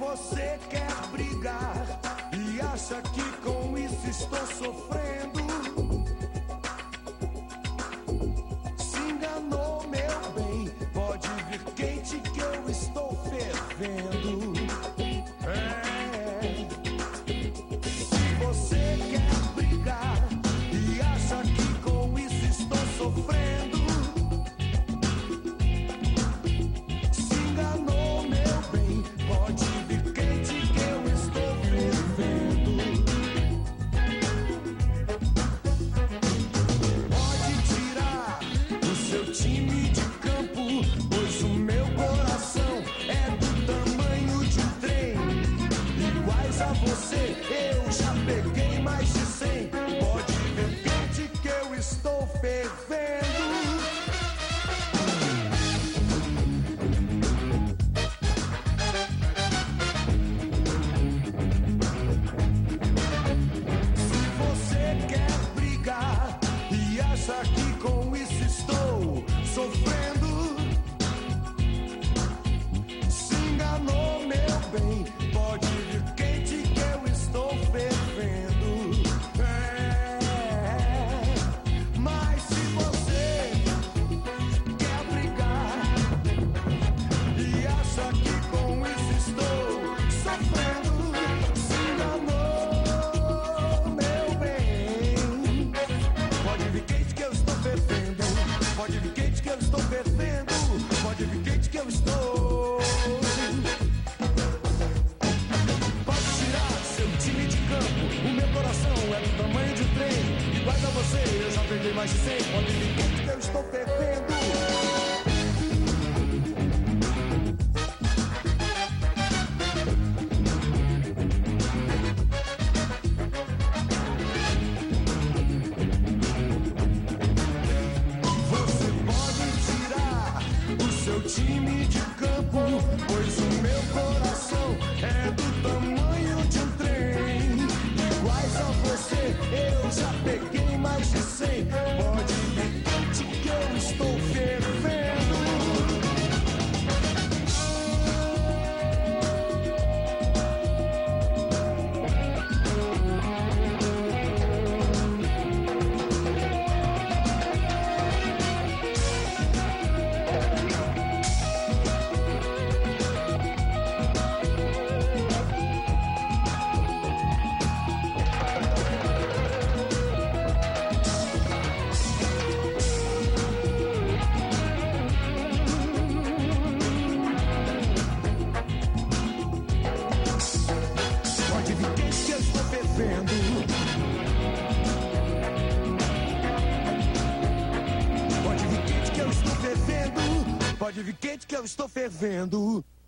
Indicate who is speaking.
Speaker 1: você quer brigar e acha que com isso estou sofrendo, se enganou, meu bem. Pode vir quente que eu estou fervendo. Se você quer brigar e acha que com isso estou sofrendo, se enganou, meu bem. Pode vir quente que eu estou fervendo. Pode tirar o seu time de campo, pois o meu coração é do tamanho de um trem. Iguais a você, eu já peguei mais de 100. Pode ver quente que eu estou fervendo. Se você quer brigar e acha que com isso estou sofrendo, se enganou, meu bem. Pode vir quente que eu estou fervendo. Mas se você quer brigar e acha que com isso estou sofrendo, se enganou, meu bem. Pode vir quente que eu estou fervendo. Pode vir quente que eu estou fervendo. Pode vir quente que eu estou. Pode tirar seu time de campo, o meu coração é do tamanho de um trem. Iguais a você, eu já peguei mais de 100. Pode vir quente que eu estou fervendo. Você pode tirar o seu time de campo, pois o meu coração é do tamanho de um trem. Iguais a você, eu já peguei mais de 100. Pode vir quente que eu estou fervendo. Pode vir quente que eu estou fervendo. Pode vir quente que eu estou fervendo. Pode vir quente que eu estou fervendo.